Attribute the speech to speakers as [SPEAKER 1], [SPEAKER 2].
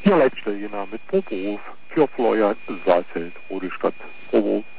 [SPEAKER 1] Ihr letzte, genau, mit Proberuf für Florian Saalfeld, Rodestadt, Probo.